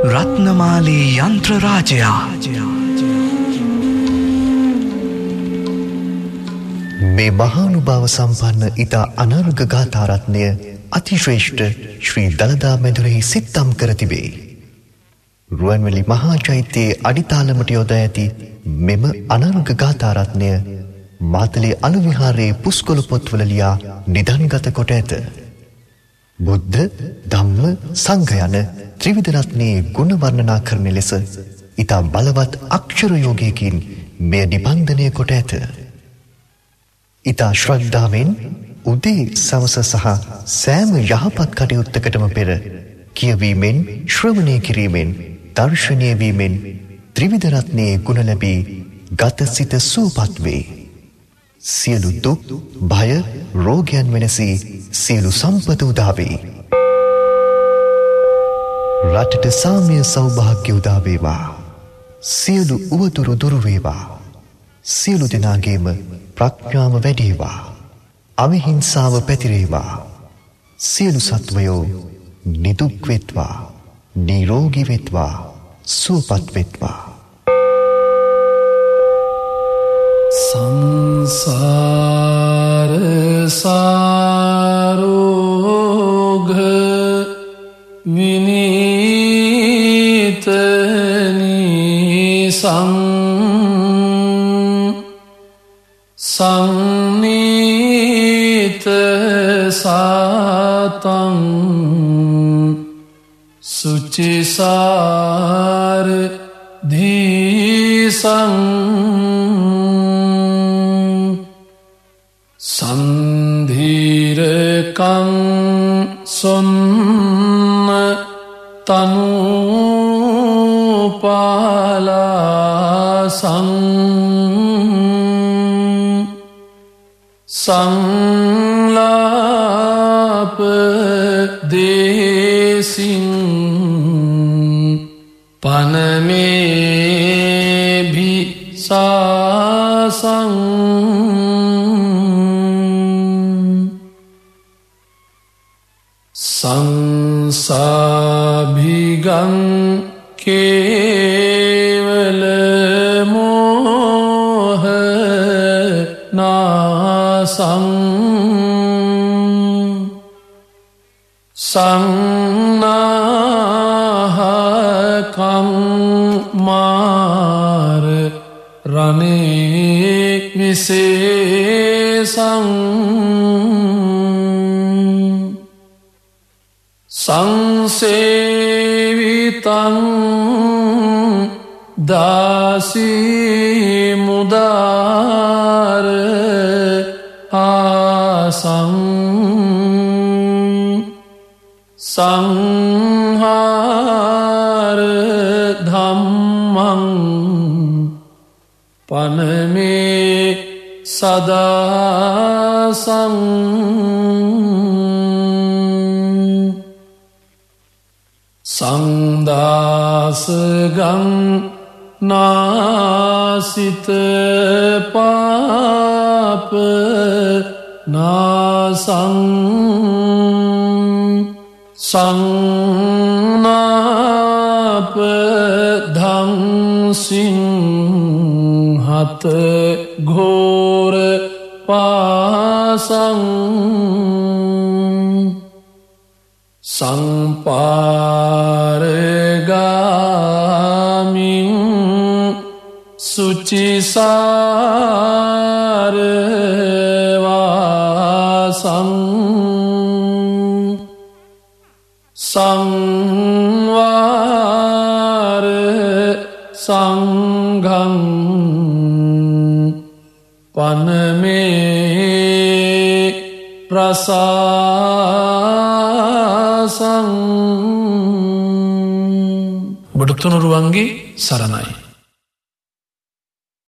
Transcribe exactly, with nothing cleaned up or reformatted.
රත්නමාලී යන්ත්‍ර රාජයා මේ මහානුභාව සම්පන්න ඉතා අනර්ඝ ගාථාරත්නය අතිශ්‍රේෂ්ඨ ශ්‍රී දළදා මැදුරෙහි සිත්තම් කර තිබේ. රුවන්වැලි මහා චෛත්‍යයේ අඩිතාලමට යොදා ඇති මෙම අනර්ඝ ගාථාරත්නය මාතලේ අලු විහාරයේ පුස්කොළ පොත්වල ලියා නිධන්ගත කොට ඇත. බුද්ධ, ධම්ම, සංඝ යන ත්‍රිවිධ රත්නයේ ගුණ වර්ණනා කරන ලෙස ඉතා බලවත් අක්ෂර යෝගයකින් මෙය නිබන්ධනය කොට ඇත. ඉතා ශ්‍රද්ධාවෙන් උදේ සවස සහ සෑම යහපත් කටයුත්තකටම පෙර කියවීමෙන් ශ්‍රවණය කිරීමෙන් දර්ශනය වීමෙන් ත්‍රිවිධ රත්නයේ ගුණ ලැබී ගත සිත සුවපත් වේ. සියලු දුක්, භය, රෝගයන් වෙනසී සියලු සම්පත උදා වේ. රටට සාමය සෞභාග්‍ය උදා වේවා. සියලු උවදුරු දුරු වේවා. සියලු දෙනාගේම ප්‍රඥාව වැඩේවා. අවිහිංසාව පැතිරේවා. සියලු සත්වයෝ නිදුක් වෙත්වා, නිරෝගී වෙත්වා, සුවපත් වෙත්වා. සංසාර සාරෝග විනීත නිසං සංනීත සාතං සුචිසාර ධීසං සන්ධීරකං සොන්න තනුපාලාසං සංලාප දේසින් පනමේ භිසාසං සංසාභිගං කේවල මෝහ නාසං සංනාහකං මාර රනේ විශේෂං සංසේවිතං දාසී මුදාර ආසං සංහාර ධම්මං පනමේ සදාසං සංදාසගං නාසිත පාප නාසං සංනාප ධම්සිං හත ඝෝර පාසං සංපාරගාමින් සුචිසාර වාසං සංවාර සංඝං පනමේ රසාසං. බඩුක්තුනුරුවන්ගේ සරණයි.